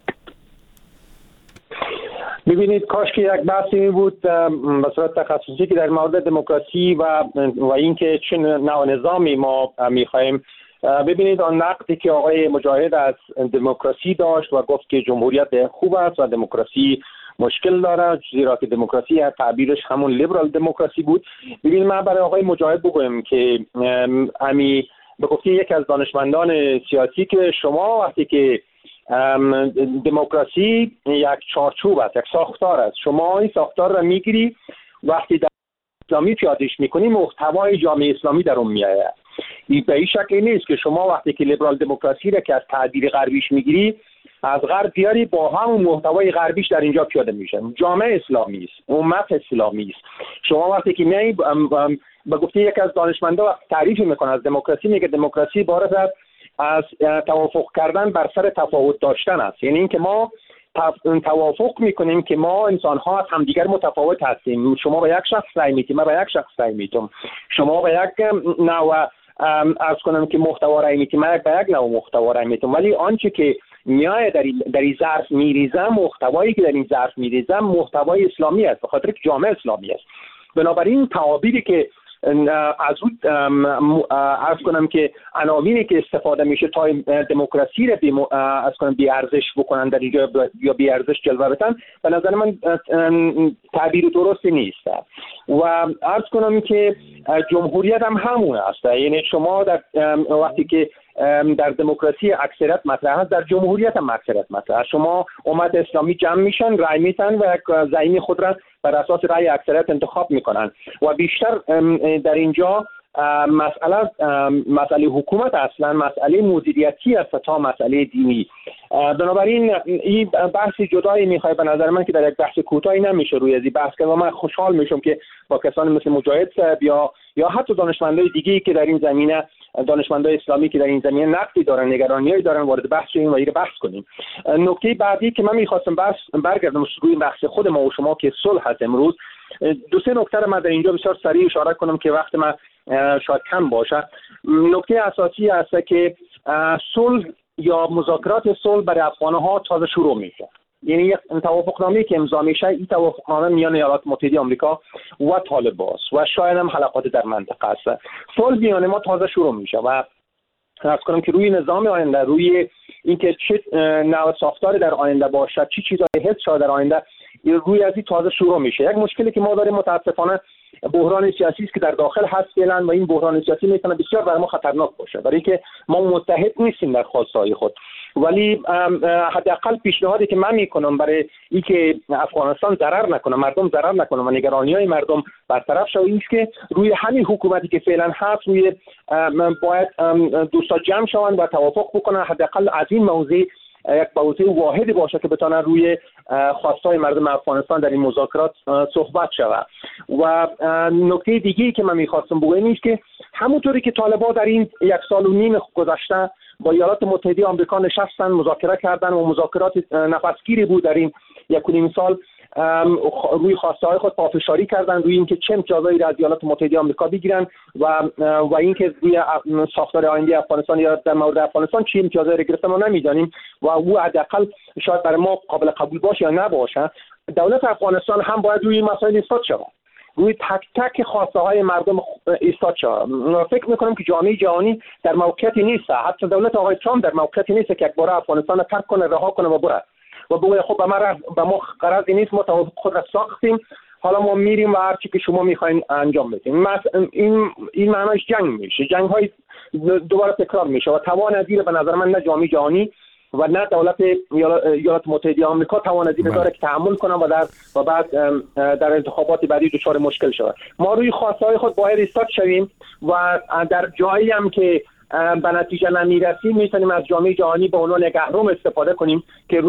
Speaker 8: ببینید، کاش که یک بحثی می بود به صورت تخصصی که در مورد دموکراسی و اینکه چه نوع نظامی ما می‌خوایم. ببینید، آن نقدی که آقای مجاهد از دموکراسی داشت و گفت که جمهوریت خوب است و دموکراسی مشکل داره، زیرا که دموکراسی تعبیرش همون لیبرال دموکراسی بود. ببینید، من برای آقای مجاهد بگویم که به گفته یک از دانشمندان سیاسی که شما وقتی که دموکراسی یک چارچوب است، یک ساختار است، شما این ساختار را میگیری وقتی در اسلامی پیادهش میکنی، محتوای جامعه اسلامی در اون میآید. این به این شکل نیست که شما وقتی که لیبرال دموکراسی را که از تعبیر غربیش میگیری از غرب بیاری با همون محتوای غربیش در اینجا پیاده میشه. جامعه اسلامی است، امت اسلامی است. شما وقتی که میای به گفته یک از دانشمندا تعریف میکنه از دموکراسی، میگه دموکراسی عبارت از توافق کردن بر سر تفاوت داشتن است. یعنی اینکه ما توافق میکنیم که ما انسان ها از همدیگر متفاوت هستیم. شما به یک شخص رأی میدید، من به یک شخص رأی میدم. شما به یک نوع عرض کنم که محتوا رأی میدید، من به یک نوع محتوا رأی میدم. ولی آنچه که میای در این ظرف میریزم، محتوایی که در این ظرف میریزم محتوای اسلامی است، به خاطر که جامعه اسلامی است. بنابراین تعابیری که از اون عرض کنم که عناوینی که استفاده میشه تا دموکراسی رو از کنم بی ارزش بکنن در اینجا یا بی ارزش جلوه بدن، به نظر من تعبیر درستی نیست. و عرض کنم که جمهوریت هم همون است. یعنی شما در وقتی که در دموکراسی اکثریت مطرح است، در جمهوریت هم اکثریت مطرح است. شما امت اسلامی جمع میشن، رأی میدن و زعیم خود را بر اساس رأی اکثریت انتخاب میکنن و بیشتر در اینجا مسئله حکومت اصلا مسئله مدیریتی است تا مسئله دینی. بنابراین این بحث جدایی میخواد به نظر من که در یک بحث کوتاهی نمیشه روی از این بحث کرد و من خوشحال میشم که با کسانی مثل مجاهد صاحب یا حتی دانشمندای دیگه‌ای که در این زمینه، دانشمندای اسلامی که در این زمینه نقدی دارن، نگرانیایی دارن، وارد بحث شدیم و این بحث کنیم. نکته بعدی که من میخواستم برگردم روی بحث خود ما و شما که صلح هست امروز، دو سه نکته رو من در اینجا بسیار سریع اشاره کنم که وقت من شاید کم باشه. نکته اساسی است که صلح یا مذاکرات صلح برای افغان‌ها تازه شروع میشه. یعنی یک توافقنامه‌ای که امضا میشه، این توافقنامه میان ایالات متحده آمریکا و طالبان است و شاید هم حلقات در منطقه است. صلح میان ما تازه شروع میشه و عرض کنم که روی نظام آینده، روی اینکه چه نوع ساختاری در آینده باشد، چه چیزایی حفظ شود در آینده، روی از این تازه شروع میشه. یک مشکلی که ما داریم متاسفانه بحران سیاسی است که در داخل هست فعلا و این بحران سیاسی میتونه بسیار برای ما خطرناک باشه، برای اینکه ما متحد نیستیم در خواستهای خود. ولی حداقل پیشنهادی که من میکنم برای اینکه افغانستان ضرر نکنه، مردم ضرر نکنه و نگرانی‌های مردم برطرف شه، این است که روی همین حکومتی که فعلا هست روی باید دوستا جمع شوند و توافق بکنن، حداقل از این موضوع یک موضوع واحدی باشه که بتونه روی خواستهای مردم افغانستان در این مذاکرات صحبت شود. و نکته دیگه‌ای که من می‌خواستم بگم این است که همونطوری که طالبان در این 1.5 سال گذشته با ایالات متحده آمریکا نشستن، مذاکره کردن و مذاکرات نفسگیری بود در این 1.5 سال، روی خواسته‌های خود پافشاری کردن روی اینکه چه امتیازایی از ایالات متحده آمریکا بگیرن و اینکه روی ساختار آینده افغانستان یا در مورد افغانستان چه امتیازایی را گرفتن ما نمی‌دانیم و او حداقل شاید برای ما قابل قبول باشه یا نباشه. دولت افغانستان هم باید روی این مسائل ایستاد شود، روی تک تک خواسته های مردم ایستاد شود. فکر میکنم که جامعه جهانی در موقعیتی نیست، حتی دولت آقای ترامپ در موقعیتی نیست که یک بار افغانستان را ترک کنه، رها کنه و بره و بگه خب به ما غرضی نیست، ما توافق خود را ساختیم، حالا ما میریم و هر چی که شما میخواین انجام بدیم. این معناش جنگ میشه، جنگ های دوباره تکرار میشه و توان ازیر به نظر من نه جامعه جهانی و نه دولت ایالات متحده آمریکا توان ازیر داره که تحمل کنن و بعد در انتخابات بعدی دچار مشکل شود. ما روی خواستهای خود باید ایستاد شویم و در جایی هم که به نتیجه نمیرسیم میتونیم از جامعه جهانی به عنوان یک اهرم استفاده کنیم که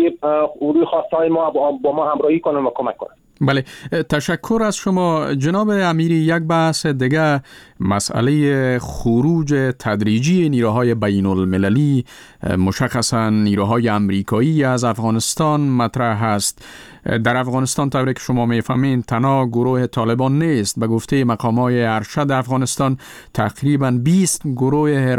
Speaker 8: روی خواستهای ما با ما همراهی کنن و کمک کنن.
Speaker 2: بله، تشکر از شما جناب امیری. یک بحث دیگه، مسئله خروج تدریجی نیروهای بین المللی، مشخصا نیروهای امریکایی از افغانستان مطرح است. در افغانستان طوری که شما میفهمین تنها گروه طالبان نیست. به گفته مقامات ارشد افغانستان تقریبا 20 گروه